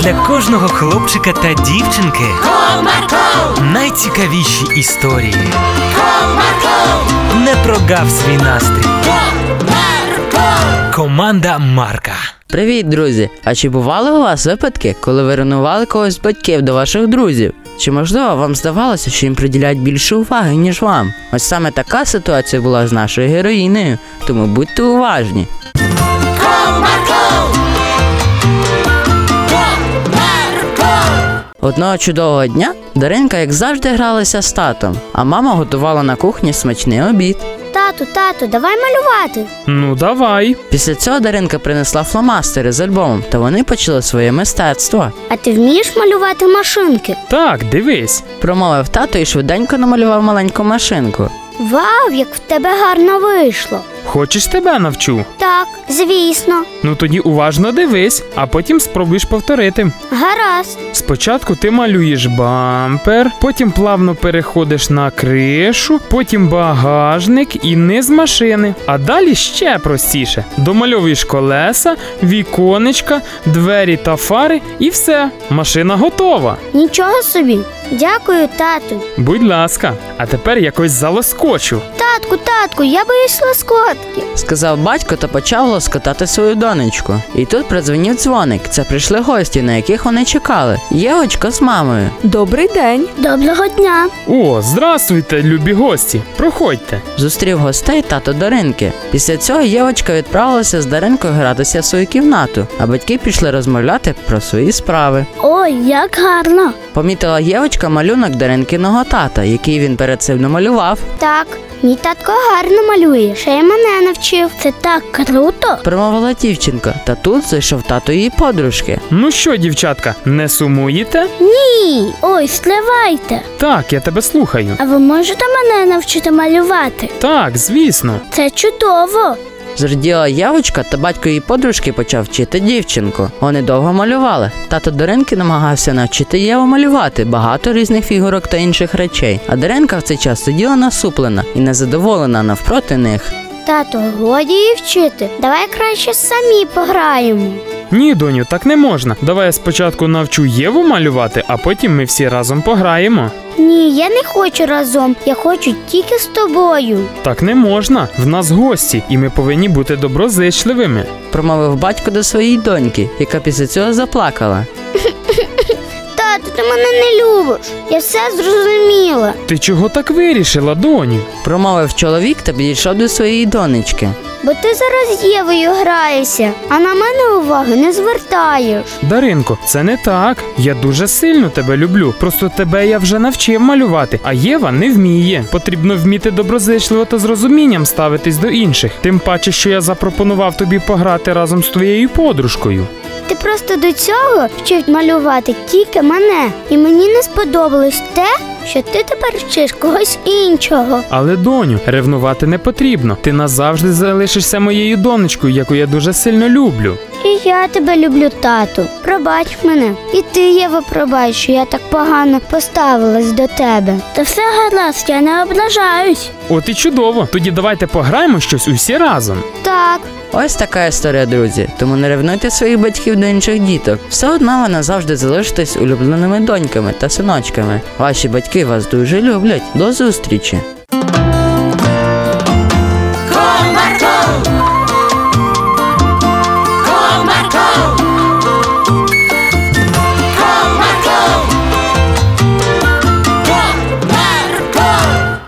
Для кожного хлопчика та дівчинки Comarco. Найцікавіші історії. Comarco. Не прогав свій настрій. Comarco. Команда Марка. Привіт, друзі! А чи бували у вас випадки, коли ви ревнували когось з батьків до ваших друзів? Чи можливо вам здавалося, що їм приділяють більше уваги, ніж вам? Ось саме така ситуація була з нашою героїнею, тому будьте уважні. Одного чудового дня Даринка, як завжди, гралася з татом, а мама готувала на кухні смачний обід. Тату, давай малювати. Ну, давай. Після цього Даринка принесла фломастери з альбомом, та вони почали своє мистецтво. А ти вмієш малювати машинки? Так, дивись. Промовив тато і швиденько намалював маленьку машинку. Вау, як в тебе гарно вийшло. Хочеш, тебе навчу? Так, звісно. Ну тоді уважно дивись, а потім спробуєш повторити. Гаразд. Спочатку ти малюєш бампер, потім плавно переходиш на кришу, потім багажник і низ машини. А далі ще простіше. Домальовуєш колеса, віконечка, двері та фари і все. Машина готова. Нічого собі. Дякую, тату. Будь ласка, а тепер якось залоскочу. Татку, я боюсь лоскотки. Сказав батько та почав лоскотати свою донечку. І тут продзвонив дзвоник. Це прийшли гості, на яких вони чекали. Євочка з мамою. Добрий день. Доброго дня. О, здравствуйте, любі гості. Проходьте. Зустрів гостей тато Даринки. Після цього Євочка відправилася з Даринкою гратися в свою кімнату, а батьки пішли розмовляти про свої справи. Ой, як гарно. Помітила Євочка малюнок Даринкиного тата, який він перед цим намалював. Так, мій татко гарно малює, ще й мене навчив. Це так круто. Промовила дівчинка, та тут зайшов тато її подружки. Ну що, дівчатка, не сумуєте? Ні, ой, стривайте. Так, я тебе слухаю. А ви можете мене навчити малювати? Так, звісно. Це чудово. Зраділа Євочка, та батько її подружки почав вчити дівчинку. Вони довго малювали. Тато Даринки намагався навчити Єву малювати багато різних фігурок та інших речей. А Даринка в цей час сиділа насуплена і незадоволена навпроти них. Тато, годі її вчити. Давай краще самі пограємо. Ні, доню, так не можна. Давай я спочатку навчу Єву малювати, а потім ми всі разом пограємо. Ні, я не хочу разом. Я хочу тільки з тобою. Так не можна. В нас гості, і ми повинні бути доброзичливими. Промовив батько до своєї доньки, яка після цього заплакала. Тату, ти мене не любиш. Я все зрозуміла. Ти чого так вирішила, доню? Промовив чоловік та підійшов до своєї донечки. Бо ти зараз з Євою граєшся, а на мене уваги не звертаєш. Даринко, це не так. Я дуже сильно тебе люблю. Просто тебе я вже навчив малювати, а Єва не вміє. Потрібно вміти доброзичливо та з розумінням ставитись до інших. Тим паче, що я запропонував тобі пограти разом з твоєю подружкою. Ти просто до цього вчив малювати тільки мене. І мені не сподобалось те, що ти тепер вчиш когось іншого. Але, доню, ревнувати не потрібно. Ти назавжди залишишся моєю донечкою, яку я дуже сильно люблю. І я тебе люблю, тату. Пробач мене. І ти, Єва, пробач, що я так погано поставилась до тебе. Та все гаразд, я не ображаюсь. От і чудово. Тоді давайте пограємо щось усі разом. Так. Ось така історія, друзі. Тому не ревнуйте своїх батьків до інших діток. Все одно ви назавжди залишитесь улюбленими доньками та синочками. Ваші батьки вас дуже люблять. До зустрічі!